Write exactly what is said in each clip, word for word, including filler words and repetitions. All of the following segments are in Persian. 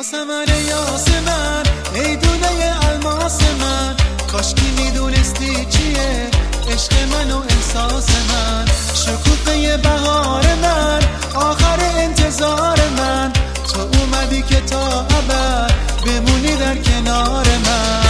یاسمن یاس من، ای دونه الماس من، کاشکی میدونستی چیه عشق من و احساس من. شکوفه بهار من، آخر انتظار من، تو اومدی که تا ابد بمونی در کنار من.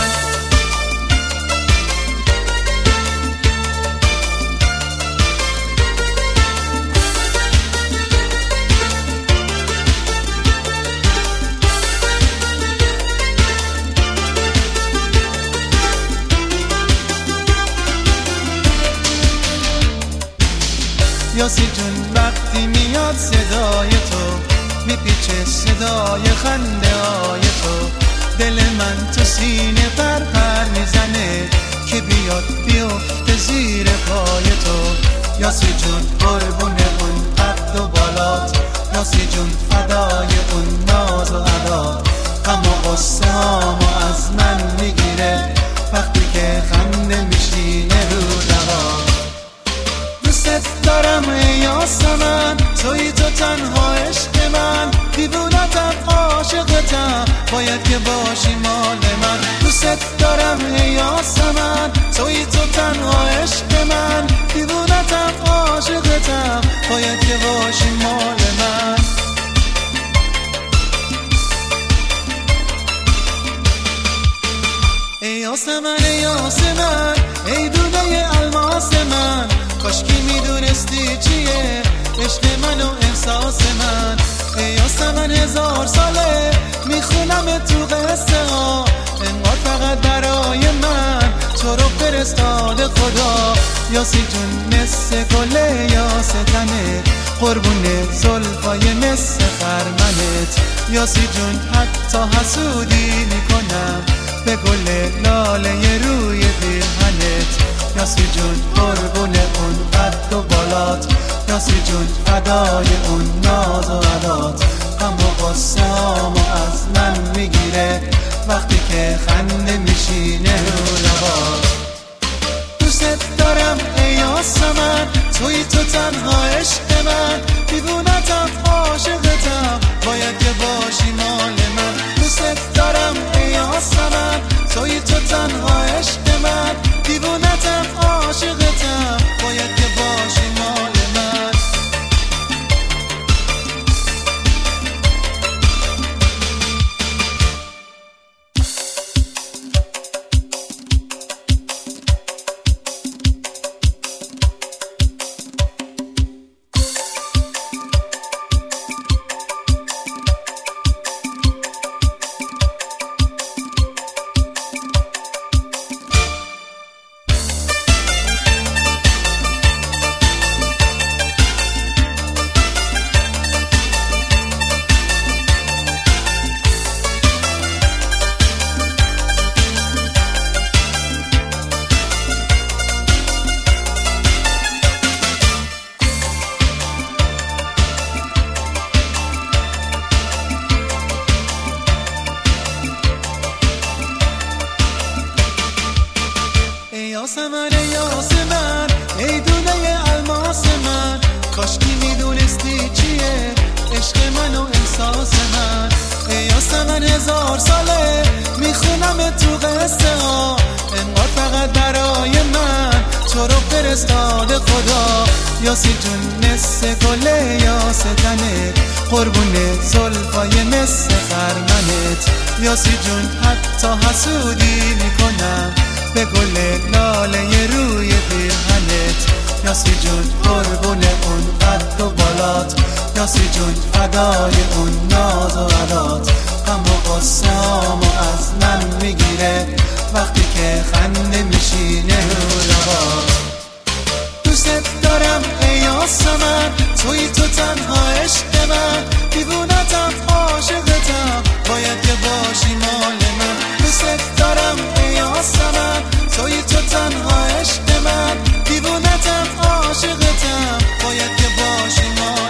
یاسی جون وقتی میاد صدای تو، میپیچه صدای خنده های تو، دل من تو سینه پر پر میزنه که بیاد بیفته زیر پای تو. یاسی جون قربون اون قد و بالات، یاسی جون فدای اون ناز و ادا، اما قصه هامو از من میگیره وقتی که خنده میشینه رو لبا. دوست دارم ای یاسمن، توی تو تنها عشق من، دیوونتم عاشقتم، باید که باشی مال من. دوست دارم ای یاسمن، توی تو تنها عشق من، دیوونتم عاشقتم، باید که باشی مال من. ای یاسمن ای یاسمن، ای دونه الماس من، کاشکی میدونستی چیه عشق من و احساس من. ای یاسمن هزار ساله میخونم تو قصه ها، انقدر فقط برای من تو رو فرستاده خدا. یاسی جون مثل گل یاستنت، قربون زلفای مثل خرمنت. یاسی جون حتی حسودی میکنم به گل لاله روی پیرهنت. یاسی جون قربون اون قد و بالات، یاسی جون فدای اون ناز و عدات، اما قصه هامو از من میگیره وقتی که خنده میشینه رو لبات. دوست دارم ای یاسمن، توی تو تنها عشق من، دیوونتم عاشقتم، باید که باشی مال من. دوست دارم ای یاسمن، توی تو تنها عشق من، دیوونتم عاشقتم، باید که باشی مال من. یاسمن یاسمن، ای دونه الماس من، کاشکی میدونستی چیه عشق من و احساس من. ای یاسمن هزار ساله میخونم تو قصه ها، انقدر فقط برای من تو رو فرستاده خدا. یاسی جون مثل گل یاستنت، قربون زلفای مثل خرمنت. یاسی جون حتی حسودی میکنم به گل لاله روی پیرهنت. یاسی جون قربون اون قد و بالات، یاسی جون فدای اون ناز و عدات، اما قصه هامو از من میگیره وقتی که خنده میشینه رو لبات. دوست دارم ای یاسمن، توی تو تنها عشق من، دیوونتم عاشقتم، باید که باشی مال من. دوست دارم ای یاسمن، توی تو تنها عشق من، دیوونتم عاشقتم، باید که باشی مال من.